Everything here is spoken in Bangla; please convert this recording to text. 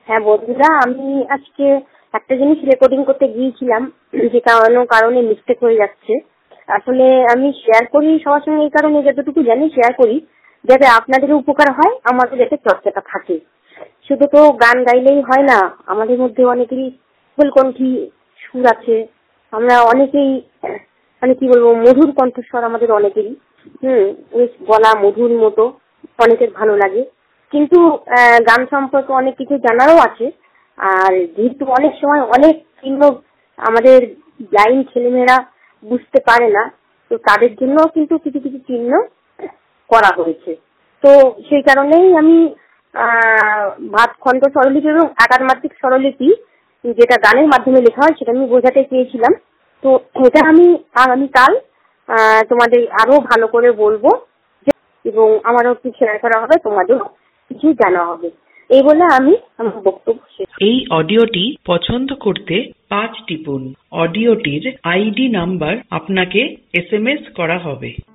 হ্যাঁ বন্ধুরা, আমি আজকে একটা জিনিস রেকর্ডিং করতে গিয়েছিলাম, যে কারণে মিস্টেক হয়ে যাচ্ছে। আসলে আমি শেয়ার করি সবার সঙ্গে এই কারণে, যতটুকু জানি শেয়ার করি, যাতে আপনাদের উপকার হয়, আমাদের যাতে চর্চাটা থাকে। শুধু তো গান গাইলেই হয় না, আমাদের মধ্যে অনেকেরই ফুলকণ্ঠী সুর আছে। আমরা অনেকেই মানে কি বলবো, মধুর কণ্ঠস্বর আমাদের অনেকেরই। বেশ গলা মধুর মতো অনেকের ভালো লাগে, কিন্তু গান সম্পর্কে অনেক কিছু জানারও আছে। আর যেহেতু অনেক সময় অনেক চিহ্ন আমাদের ব্লাইন্ড ছেলেমেয়েরা বুঝতে পারে না, তো তাদের জন্য কিন্তু কিছু কিছু চিহ্ন করা হয়েছে। তো সেই কারণেই আমি ভাতখণ্ড স্বরলিপি এবং একারমাত্রিক স্বরলিপি, যেটা গানের মাধ্যমে লেখা হয়, সেটা আমি বোঝাতে চেয়েছিলাম। তো এটা আমি আগামীকাল তোমাদের আরো ভালো করে বলবো, এবং আমারও কিছু শেয়ার করা হবে, তোমাদেরও কিছু জানা হবে। এই বলে আমি আমার বক্তব্য শেষ। এই অডিওটি পছন্দ করতে 5 টিপুন। অডিওটির আইডি নাম্বার আপনাকে SMS করা হবে।